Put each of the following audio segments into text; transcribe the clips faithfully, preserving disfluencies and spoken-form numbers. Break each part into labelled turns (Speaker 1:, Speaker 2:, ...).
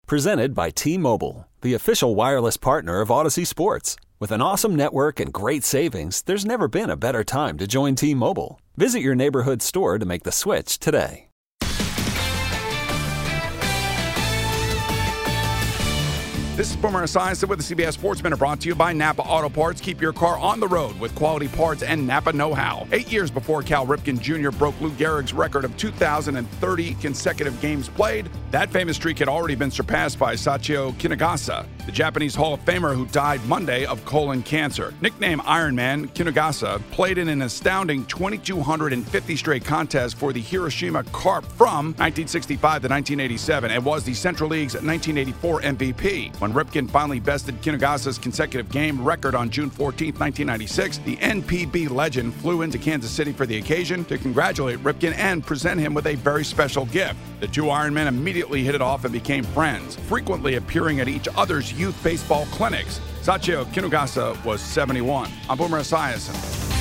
Speaker 1: Presented by T-Mobile, the official wireless partner of Odyssey Sports. With an awesome network and great savings, there's never been a better time to join T-Mobile. Visit your neighborhood store to make the switch today.
Speaker 2: This is Boomer Esiason with the C B S Sports Minute, brought to you by Napa Auto Parts. Keep your car on the road with quality parts and Napa know-how. Eight years before Cal Ripken Junior broke Lou Gehrig's record of two thousand thirty consecutive games played, that famous streak had already been surpassed by Sachio Kinugasa, the Japanese Hall of Famer who died Monday of colon cancer. Nicknamed Iron Man, Kinugasa played in an astounding two thousand two hundred fifty straight contests for the Hiroshima Carp from nineteen sixty-five to nineteen eighty-seven and was the Central League's nineteen eighty-four M V P. When Ripken finally bested Kinugasa's consecutive game record on June fourteenth, nineteen ninety-six, the N P B legend flew into Kansas City for the occasion to congratulate Ripken and present him with a very special gift. The two Ironmen immediately hit it off and became friends, frequently appearing at each other's youth baseball clinics. Sachio Kinugasa was seventy-one. I'm Boomer Esiason.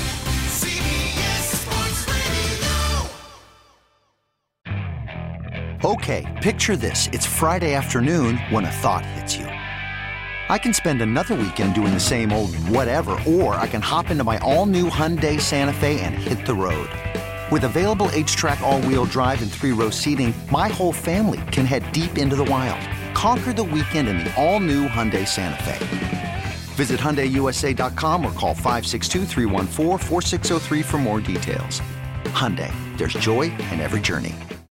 Speaker 3: Okay, picture this. It's Friday afternoon when a thought hits you. I can spend another weekend doing the same old whatever, or I can hop into my all-new Hyundai Santa Fe and hit the road. With available H-Track all-wheel drive and three-row seating, my whole family can head deep into the wild. Conquer the weekend in the all-new Hyundai Santa Fe. Visit Hyundai U S A dot com or call five six two, three one four, four six zero three for more details. Hyundai, there's joy in every journey.